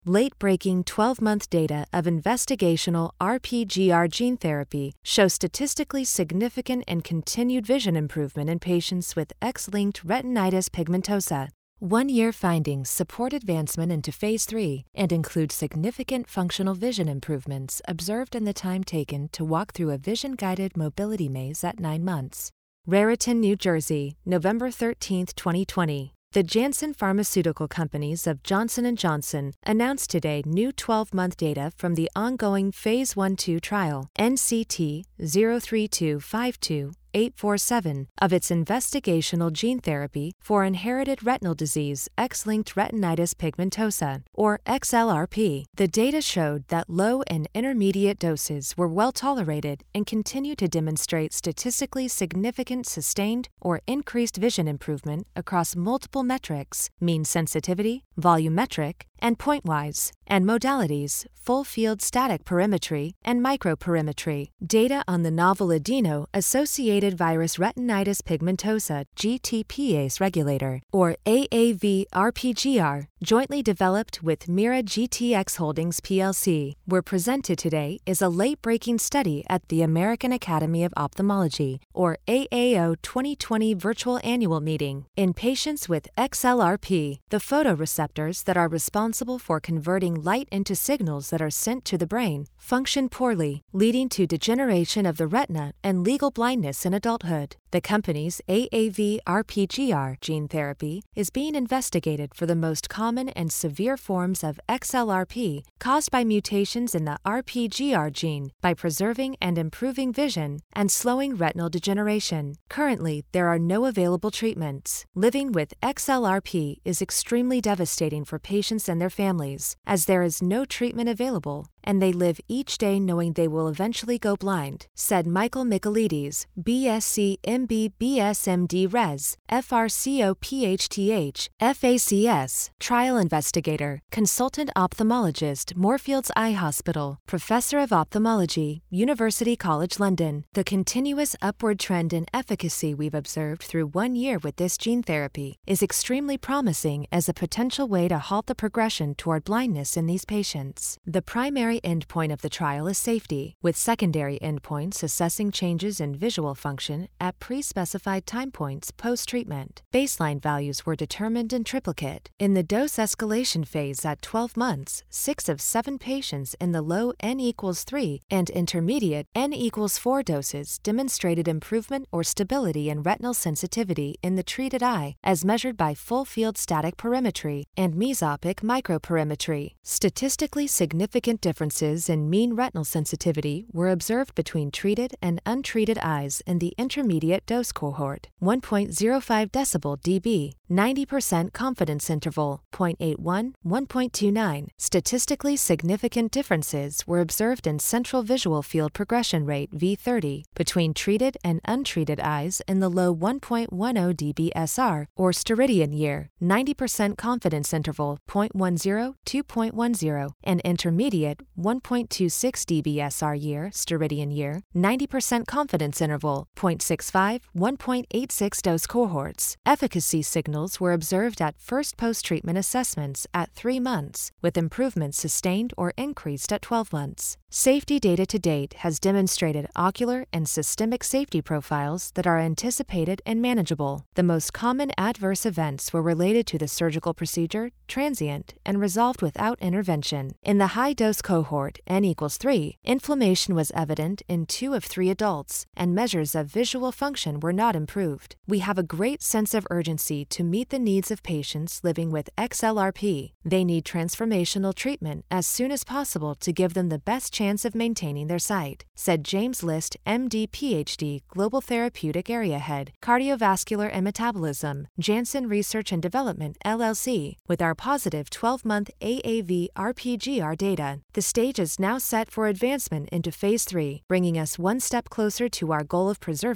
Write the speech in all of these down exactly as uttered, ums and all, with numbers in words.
Late-breaking twelve-month data of investigational R P G R gene therapy show statistically significant and continued vision improvement in patients with X-linked retinitis pigmentosa. One-year findings support advancement into phase three and include significant functional vision improvements observed in the time taken to walk through a vision-guided mobility maze at nine months. Raritan, New Jersey, November thirteenth, twenty twenty. The Janssen Pharmaceutical Companies of Johnson and Johnson announced today new twelve-month data from the ongoing phase one two trial N C T zero three two five two eight four seven of its investigational gene therapy for inherited retinal disease X-linked retinitis pigmentosa, or X L R P. The data showed that low and intermediate doses were well tolerated and continue to demonstrate statistically significant sustained or increased vision improvement across multiple metrics, mean sensitivity, volumetric, and pointwise, and modalities, full-field static perimetry and microperimetry. Data on the novel adeno-associated virus retinitis pigmentosa G T P A S regulator, or A A V R P G R, jointly developed with Mira G T X Holdings P L C, were presented today is a late-breaking study at the American Academy of Ophthalmology, or A A O twenty twenty Virtual Annual Meeting. In patients with X L R P, the photoreceptors that are responsible for converting light into signals that are sent to the brain function poorly, leading to degeneration of the retina and legal blindness in adulthood. The company's A A V R P G R gene therapy is being investigated for the most common and severe forms of X L R P caused by mutations in the R P G R gene by preserving and improving vision and slowing retinal degeneration. Currently, there are no available treatments. Living with X L R P is extremely devastating for patients and their families, as there is no treatment available, and they live each day knowing they will eventually go blind, said Michael Michaelides, B S c M B B S M D Res, F R C O P H T H, F A C S, trial investigator, consultant ophthalmologist, Moorfields Eye Hospital, professor of ophthalmology, University College London. The continuous upward trend in efficacy we've observed through one year with this gene therapy is extremely promising as a potential way to halt the progression toward blindness in these patients. The primary endpoint of the trial is safety, with secondary endpoints assessing changes in visual function at pre-specified time points post-treatment. Baseline values were determined in triplicate. In the dose escalation phase at twelve months, six of seven patients in the low N equals three and intermediate N equals four doses demonstrated improvement or stability in retinal sensitivity in the treated eye as measured by full-field static perimetry and mesopic microperimetry. Statistically significant differences in mean retinal sensitivity were observed between treated and untreated eyes in the intermediate dose cohort. one point zero five decibel dB, ninety percent confidence interval, zero point eight one, one point two nine. Statistically significant differences were observed in central visual field progression rate V thirty between treated and untreated eyes in the low one point one zero decibel S R or Steradian year, ninety percent confidence interval zero point one zero, two point one zero, and intermediate one point two six decibel S R year, Steradian year, ninety percent confidence interval zero point six five, one point eight six dose cohorts. Efficacy signals were observed at first post-treatment assessments at three months, with improvements sustained or increased at twelve months. Safety data to date has demonstrated ocular and systemic safety profiles that are anticipated and manageable. The most common adverse events were related to the surgical procedure, transient, and resolved without intervention. In the high-dose cohort, N equals three, inflammation was evident in two of three adults, and measures of visual function were not improved. We have a great sense of urgency to meet the needs of patients living with X L R P. They need transformational treatment as soon as possible to give them the best chance of maintaining their sight, said James List, M D P H D, Global Therapeutic Area Head, Cardiovascular and Metabolism, Janssen Research and Development, L L C. With our positive twelve-month A A V R P G R data, the stage is now set for advancement into phase three, bringing us one step closer to our goal of preserving and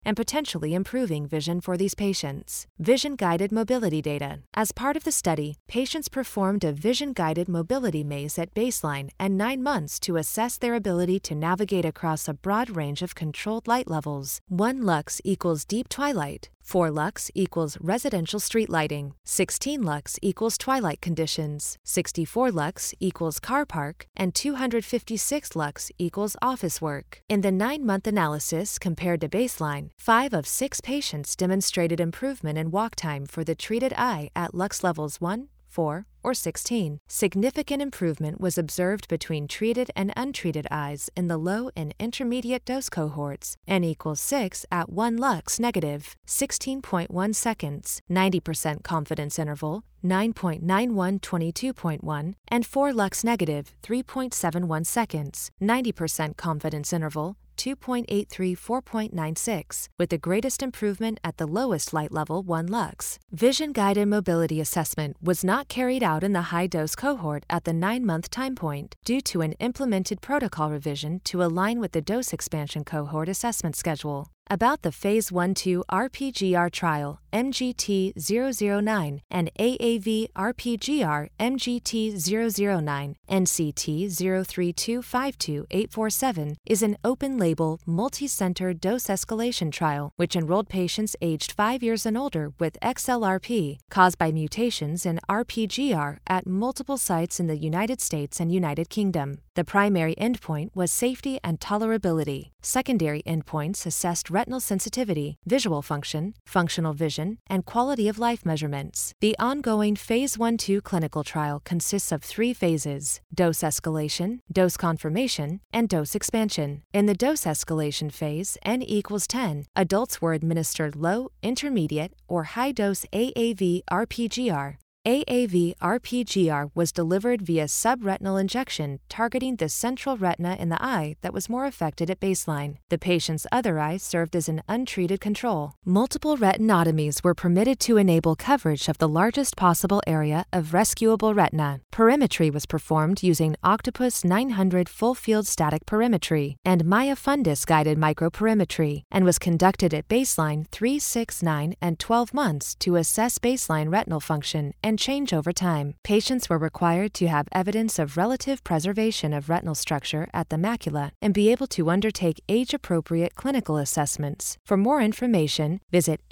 and potentially improving vision for these patients. Vision-guided mobility data. As part of the study, patients performed a vision-guided mobility maze at baseline and nine months to assess their ability to navigate across a broad range of controlled light levels. one lux equals deep twilight. four lux equals residential street lighting, sixteen lux equals twilight conditions, sixty-four lux equals car park, and two hundred fifty-six lux equals office work. In the nine-month analysis compared to baseline, five of six patients demonstrated improvement in walk time for the treated eye at lux levels one, four, or sixteen. Significant improvement was observed between treated and untreated eyes in the low and intermediate dose cohorts, n equals six at one lux negative, sixteen point one seconds, ninety percent confidence interval, nine point nine one twenty-two point one, and four lux negative, three point seven one seconds, ninety percent confidence interval, two point eight three four point nine six, with the greatest improvement at the lowest light level one lux. Vision-guided mobility assessment was not carried out in the high-dose cohort at the nine-month time point due to an implemented protocol revision to align with the dose expansion cohort assessment schedule. About the Phase one two R P G R trial M G T zero zero nine and A A V R P G R M G T zero zero nine N C T zero three two five two eight four seven is an open-label, multi-center dose escalation trial which enrolled patients aged five years and older with X L R P caused by mutations in R P G R at multiple sites in the United States and United Kingdom. The primary endpoint was safety and tolerability. Secondary endpoints assessed retinal sensitivity, visual function, functional vision, and quality of life measurements. The ongoing Phase one two clinical trial consists of three phases: dose escalation, dose confirmation, and dose expansion. In the dose escalation phase, n equals ten, adults were administered low, intermediate, or high-dose A A V R P G R. A A V R P G R was delivered via subretinal injection targeting the central retina in the eye that was more affected at baseline. The patient's other eye served as an untreated control. Multiple retinotomies were permitted to enable coverage of the largest possible area of rescuable retina. Perimetry was performed using Octopus nine hundred full-field static perimetry and Maya fundus-guided microperimetry and was conducted at baseline three, six, nine, and twelve months to assess baseline retinal function and change over time. Patients were required to have evidence of relative preservation of retinal structure at the macula and be able to undertake age-appropriate clinical assessments. For more information, visit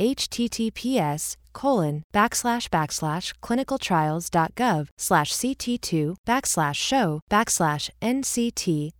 https colon backslash backslash clinicaltrials.gov slash ct2 backslash show backslash nct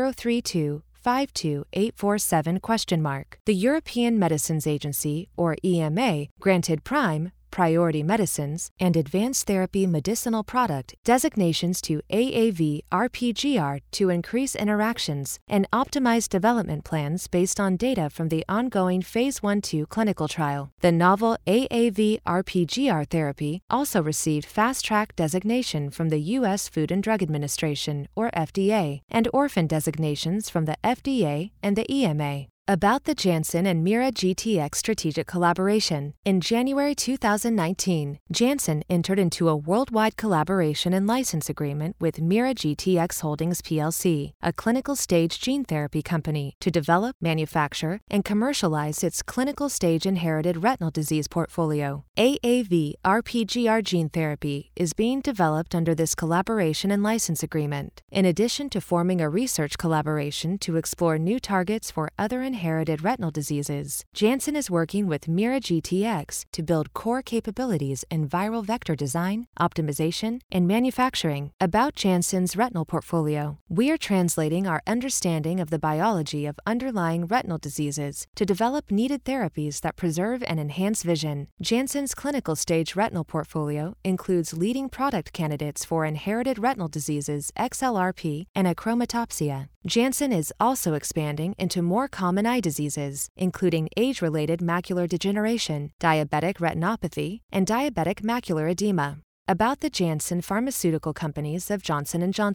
032 five two eight four seven question mark. The European Medicines Agency, or E M A, granted PRIME, Priority Medicines, and Advanced Therapy Medicinal Product designations to A A V R P G R to increase interactions and optimize development plans based on data from the ongoing Phase one two clinical trial. The novel A A V R P G R therapy also received Fast Track designation from the U S Food and Drug Administration, or F D A, and Orphan designations from the F D A and the E M A. About the Janssen and Mira G T X strategic collaboration. In January two thousand nineteen, Janssen entered into a worldwide collaboration and license agreement with Mira G T X Holdings P L C, a clinical stage gene therapy company, to develop, manufacture, and commercialize its clinical stage inherited retinal disease portfolio. A A V R P G R gene therapy is being developed under this collaboration and license agreement. In addition to forming a research collaboration to explore new targets for other inherited retinal diseases, Janssen is working with Mira G T X to build core capabilities in viral vector design, optimization, and manufacturing. About Janssen's retinal portfolio. We are translating our understanding of the biology of underlying retinal diseases to develop needed therapies that preserve and enhance vision. Janssen's clinical stage retinal portfolio includes leading product candidates for inherited retinal diseases X L R P and achromatopsia. Janssen is also expanding into more common eye diseases, including age-related macular degeneration, diabetic retinopathy, and diabetic macular edema. About the Janssen pharmaceutical companies of Johnson and Johnson.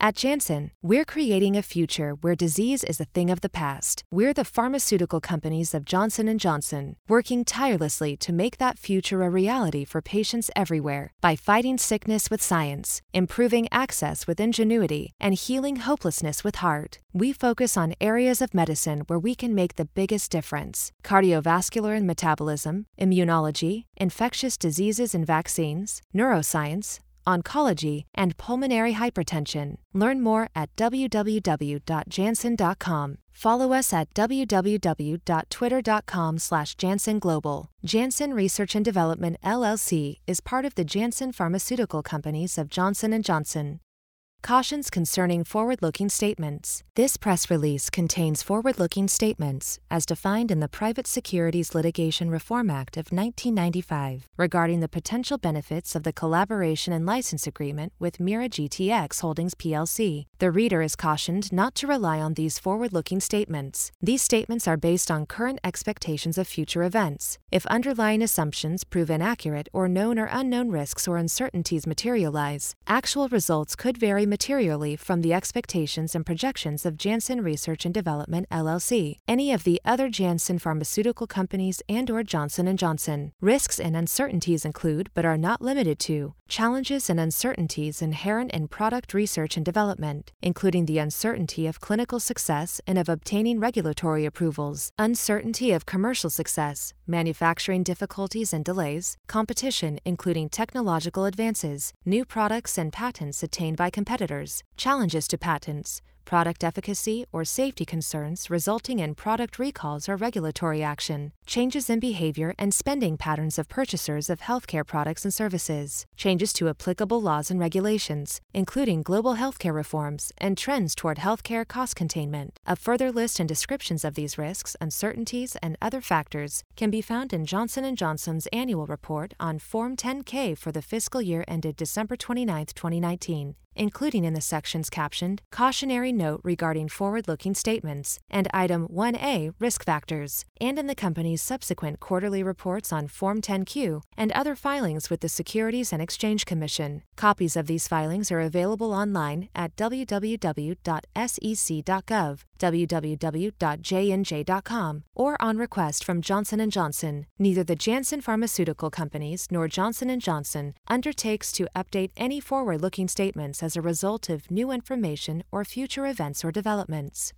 At Janssen, we're creating a future where disease is a thing of the past. We're the pharmaceutical companies of Johnson and Johnson, working tirelessly to make that future a reality for patients everywhere by fighting sickness with science, improving access with ingenuity, and healing hopelessness with heart. We focus on areas of medicine where we can make the biggest difference: cardiovascular and metabolism, immunology, infectious diseases and vaccines, neuroscience, oncology, and pulmonary hypertension. Learn more at w w w dot janssen dot com. Follow us at w w w dot twitter dot com slash Janssen Global. Janssen Research and Development L L C is part of the Janssen Pharmaceutical Companies of Johnson and Johnson. Cautions concerning forward-looking statements. This press release contains forward-looking statements as defined in the Private Securities Litigation Reform Act of nineteen ninety-five regarding the potential benefits of the collaboration and license agreement with Mira G T X Holdings P L C. The reader is cautioned not to rely on these forward-looking statements. These statements are based on current expectations of future events. If underlying assumptions prove inaccurate or known or unknown risks or uncertainties materialize, actual results could vary materially from the expectations and projections of Janssen Research and Development L L C, any of the other Janssen pharmaceutical companies and or Johnson and Johnson. Risks and uncertainties include, but are not limited to, challenges and uncertainties inherent in product research and development, including the uncertainty of clinical success and of obtaining regulatory approvals, uncertainty of commercial success, manufacturing difficulties and delays, competition including technological advances, new products and patents attained by competitors, challenges to patents, product efficacy or safety concerns resulting in product recalls or regulatory action, changes in behavior and spending patterns of purchasers of healthcare products and services, changes to applicable laws and regulations, including global healthcare reforms and trends toward healthcare cost containment. A further list and descriptions of these risks, uncertainties, and other factors can be found in Johnson and Johnson's annual report on Form ten K for the fiscal year ended December twenty-ninth, twenty nineteen, including in the sections captioned Cautionary Note regarding forward-looking statements and Item one A Risk Factors, and in the company's subsequent quarterly reports on Form ten Q and other filings with the Securities and Exchange Commission. Copies of these filings are available online at w w w dot s e c dot gov, w w w dot j n j dot com, or on request from Johnson and Johnson. Neither the Janssen Pharmaceutical Companies nor Johnson and Johnson undertakes to update any forward-looking statements as a result of new information or future events or developments.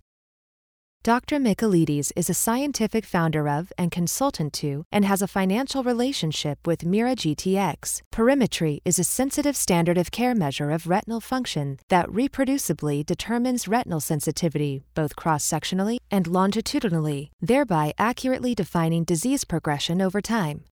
Doctor Michaelides is a scientific founder of and consultant to and has a financial relationship with Mira G T X. Perimetry is a sensitive standard of care measure of retinal function that reproducibly determines retinal sensitivity both cross-sectionally and longitudinally, thereby accurately defining disease progression over time.